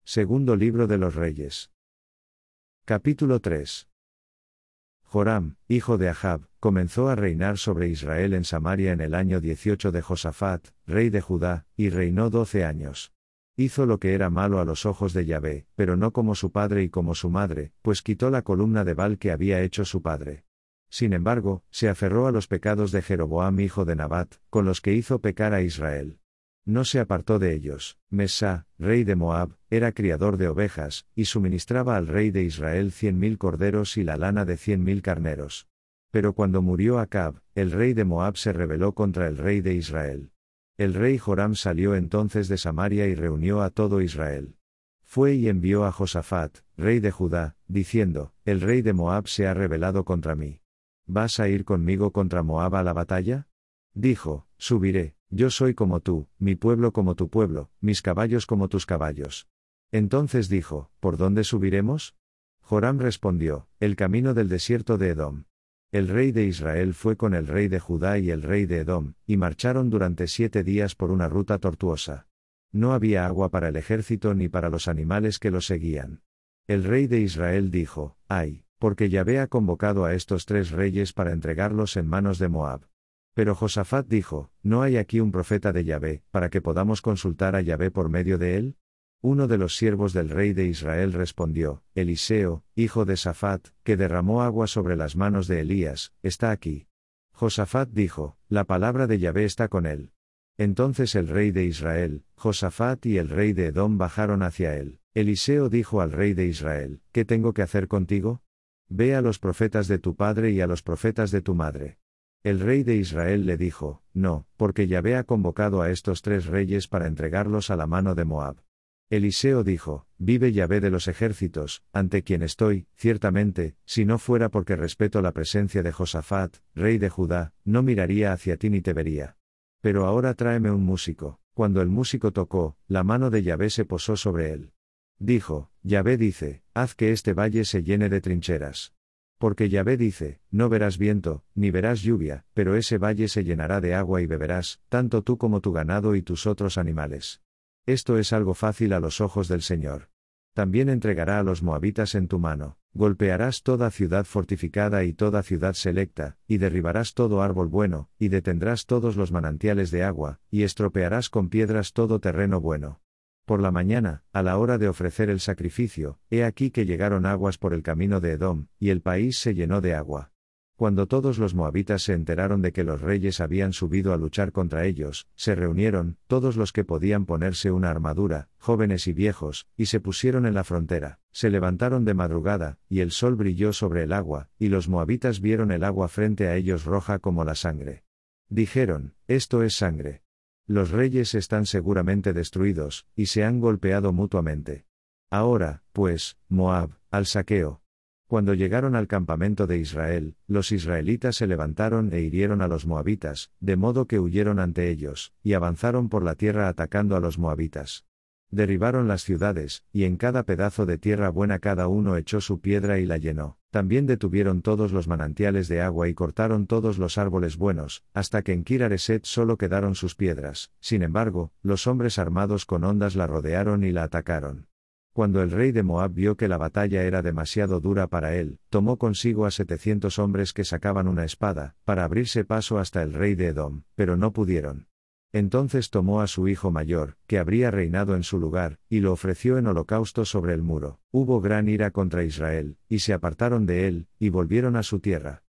Segundo libro de los Reyes. Capítulo 3. Joram, hijo de Ahab, comenzó a reinar sobre Israel en Samaria en el año 18 de Josafat, rey de Judá, y reinó 12 años. Hizo lo que era malo a los ojos de Yahvé, pero no como su padre y como su madre, pues quitó la columna de Baal que había hecho su padre. Sin embargo, se aferró a los pecados de Jeroboam hijo de Nabat, con los que hizo pecar a Israel. No se apartó de ellos. Mesá, rey de Moab, era criador de ovejas, y suministraba al rey de Israel 100.000 corderos y la lana de 100.000 carneros. Pero cuando murió Acab, el rey de Moab se rebeló contra el rey de Israel. El rey Joram salió entonces de Samaria y reunió a todo Israel. Fue y envió a Josafat, rey de Judá, diciendo: El rey de Moab se ha rebelado contra mí. ¿Vas a ir conmigo contra Moab a la batalla? Dijo: Subiré, yo soy como tú, mi pueblo como tu pueblo, mis caballos como tus caballos. Entonces dijo: ¿Por dónde subiremos? Joram respondió: El camino del desierto de Edom. El rey de Israel fue con el rey de Judá y el rey de Edom, y marcharon durante 7 días por una ruta tortuosa. No había agua para el ejército ni para los animales que los seguían. El rey de Israel dijo: Ay, porque Yahvé ha convocado a estos 3 reyes para entregarlos en manos de Moab. Pero Josafat dijo: ¿No hay aquí un profeta de Yahvé, para que podamos consultar a Yahvé por medio de él? Uno de los siervos del rey de Israel respondió: Eliseo, hijo de Safat, que derramó agua sobre las manos de Elías, está aquí. Josafat dijo: La palabra de Yahvé está con él. Entonces el rey de Israel, Josafat y el rey de Edom bajaron hacia él. Eliseo dijo al rey de Israel: ¿Qué tengo que hacer contigo? Ve a los profetas de tu padre y a los profetas de tu madre. El rey de Israel le dijo: No, porque Yahvé ha convocado a estos 3 reyes para entregarlos a la mano de Moab. Eliseo dijo: Vive Yahvé de los ejércitos, ante quien estoy, ciertamente, si no fuera porque respeto la presencia de Josafat, rey de Judá, no miraría hacia ti ni te vería. Pero ahora tráeme un músico. Cuando el músico tocó, la mano de Yahvé se posó sobre él. Dijo: Yahvé dice: Haz que este valle se llene de trincheras. Porque Yahvé dice: No verás viento, ni verás lluvia, pero ese valle se llenará de agua y beberás, tanto tú como tu ganado y tus otros animales. Esto es algo fácil a los ojos del Señor. También entregará a los moabitas en tu mano, golpearás toda ciudad fortificada y toda ciudad selecta, y derribarás todo árbol bueno, y detendrás todos los manantiales de agua, y estropearás con piedras todo terreno bueno. Por la mañana, a la hora de ofrecer el sacrificio, he aquí que llegaron aguas por el camino de Edom, y el país se llenó de agua. Cuando todos los moabitas se enteraron de que los reyes habían subido a luchar contra ellos, se reunieron, todos los que podían ponerse una armadura, jóvenes y viejos, y se pusieron en la frontera. Se levantaron de madrugada, y el sol brilló sobre el agua, y los moabitas vieron el agua frente a ellos roja como la sangre. Dijeron: Esto es sangre. Los reyes están seguramente destruidos, y se han golpeado mutuamente. Ahora, pues, Moab, al saqueo. Cuando llegaron al campamento de Israel, los israelitas se levantaron e hirieron a los moabitas, de modo que huyeron ante ellos, y avanzaron por la tierra atacando a los moabitas. Derribaron las ciudades, y en cada pedazo de tierra buena cada uno echó su piedra y la llenó. También detuvieron todos los manantiales de agua y cortaron todos los árboles buenos, hasta que en Kir-Hareset solo quedaron sus piedras. Sin embargo, los hombres armados con hondas la rodearon y la atacaron. Cuando el rey de Moab vio que la batalla era demasiado dura para él, tomó consigo a 700 hombres que sacaban una espada, para abrirse paso hasta el rey de Edom, pero no pudieron. Entonces tomó a su hijo mayor, que habría reinado en su lugar, y lo ofreció en holocausto sobre el muro. Hubo gran ira contra Israel, y se apartaron de él, y volvieron a su tierra.